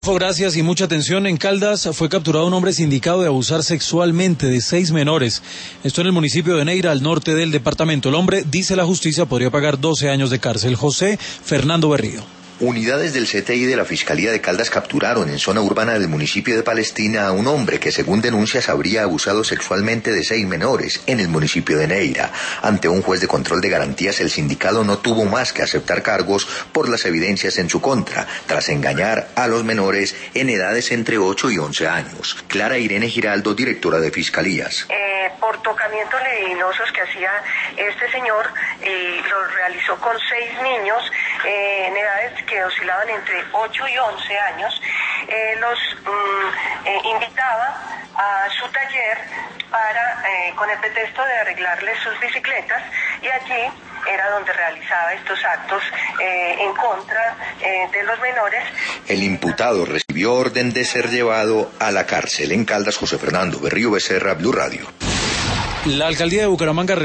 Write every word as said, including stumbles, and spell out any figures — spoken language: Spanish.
Gracias y mucha atención. En Caldas fue capturado un hombre sindicado de abusar sexualmente de seis menores. Esto en el municipio de Neira, al norte del departamento. El hombre, dice la justicia, podría pagar doce años de cárcel. José Fernando Berrío. Unidades del C T I de la Fiscalía de Caldas capturaron en zona urbana del municipio de Palestina a un hombre que, según denuncias, habría abusado sexualmente de seis menores en el municipio de Neira. Ante un juez de control de garantías, el sindicado no tuvo más que aceptar cargos por las evidencias en su contra, tras engañar a los menores en edades entre ocho y once años. Clara Irene Giraldo, directora de Fiscalías. Eh, por tocamientos libidinosos que hacía este señor, eh, lo realizó con seis niños eh, en edades que oscilaban entre ocho y once años, eh, los mm, eh, invitaba a su taller para, eh, con el pretexto de arreglarles sus bicicletas, y allí era donde realizaba estos actos eh, en contra eh, de los menores. El imputado recibió orden de ser llevado a la cárcel. En Caldas, José Fernando Berrío Becerra, Blue Radio. La alcaldía de Bucaramanga